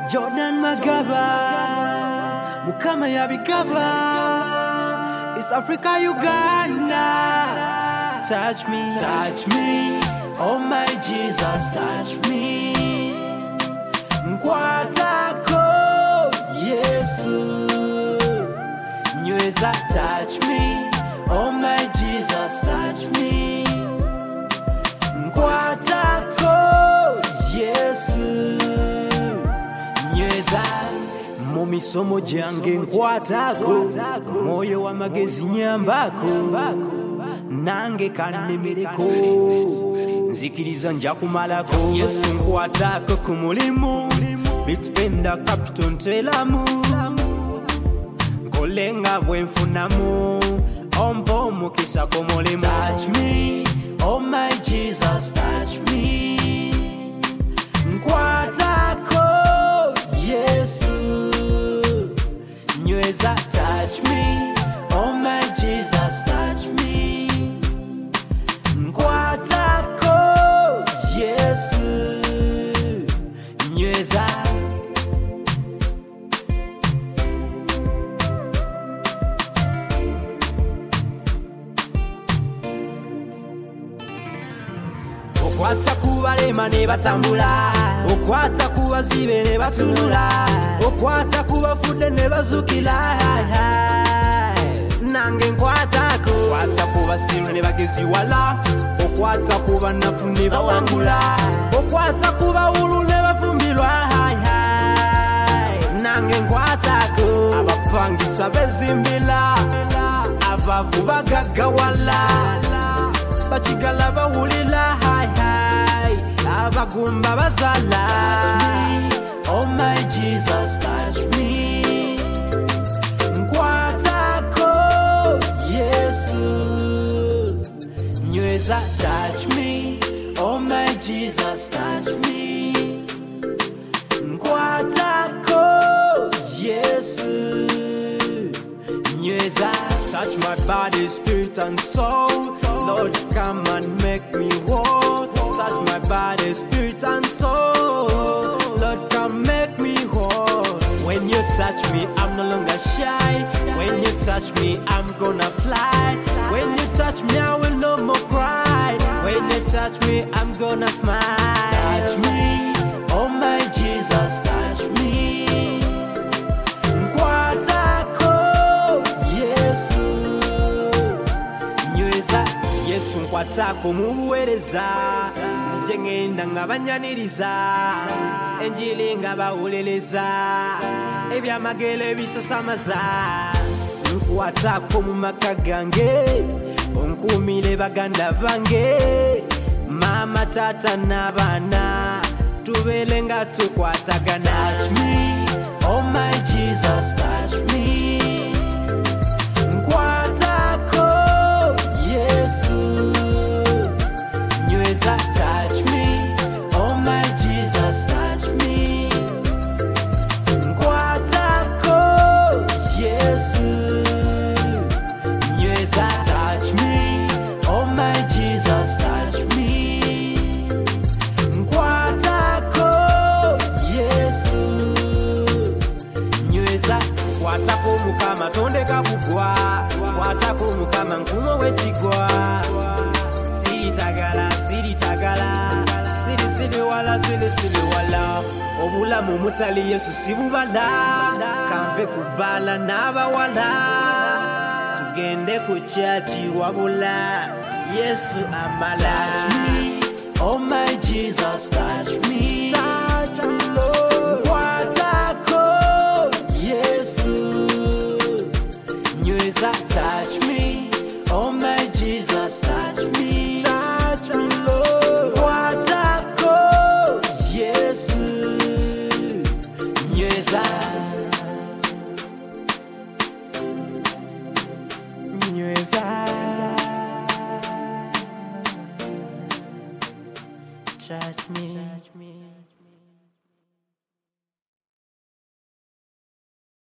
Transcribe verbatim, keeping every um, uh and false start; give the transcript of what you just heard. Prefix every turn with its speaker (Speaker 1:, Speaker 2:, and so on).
Speaker 1: Jordan Magaba, Mukama Yabigaba, East Africa, Uganda. Touch me, touch me, oh my Jesus, touch me. Nkwatako, Yesu, Nyweza, touch me, oh my Jesus, touch me. Nkwatako, Yesu, Nyweza. Mumisomo jange nkwatako, moyo wa magezi nyambako, nange kannemereko, nzikiriza nja kumalako. Yesu nkwatako ku mulimu, bitpenda kapito ntelamu, nkolenga bwenfunamu, ompa omukisa ku mulimu. Touch me, oh my Jesus, touch me. Nkwatako, Yesu, Nyweza, touch me, oh my Jesus, touch me. Nkwatako, Yesu, Nyweza. Okwata kubalema ne batambula, okwata kubazibe ne batunula, okwata kubafudde ne bazukira. Nange nkwatako, okwata kubasiru ne bagezi wala, okwata kubanafu ne bawangula, okwata kubawulu ne bafumbirwa. Nange nkwatako, abapangisa bezimbila, abavu bagagawala, bachigala bawulila. Abagumba bazala. Touch me, oh my Jesus, touch me. Nkwatako, Yesu, Nyweza, touch me, oh my Jesus, touch me. Nkwatako, Yesu, Nyweza. Touch my body, spirit and soul, Lord, come and make me whole. Touch my body, spirit and soul, Lord, come make me whole. When you touch me, I'm no longer shy. When you touch me, I'm gonna fly. When you touch me, I will no more cry. When you touch me, I'm gonna smile. Touch me, oh my Jesus, touch me. Nkwatako, Yesu, Nyweza. Yesu nkwatako mubuwereza, nje ngenda nga banyaniriza, enjiri nga bawuliriza, ebyamagero bisasamaza. Nkwatako mu maka gange, onkuumire baganda bange, mama, tata n'abaana, tubeere nga tukwatagana. Touch me, oh my Jesus, touch me. Nkwatako, Yesu, Nyweza, touch me, oh my Jesus, touch me. Nkwatako, Yesu, Nyweza, touch me, oh my Jesus, touch me. Nkwatako, Yesu, Nyweza. Kwatako Mukama tondeka kugwa, kwatako Mukama nkumo wesigwa. Siritagala, siritagala, siri siri wala, siri siri wala. Obulamu mutali Yesu sibubala, kanve kubala n'abawala, tugende ku chachi wabula, Yesu amala. Touch me, oh my Jesus, touch me. Touch me, Lord. Nkwatako, Yesu, Nyweza, touch me, oh my Jesus, touch me. Touch me, Lord. Nkwatako, Yesu, Nyweza, Nyweza. Touch me.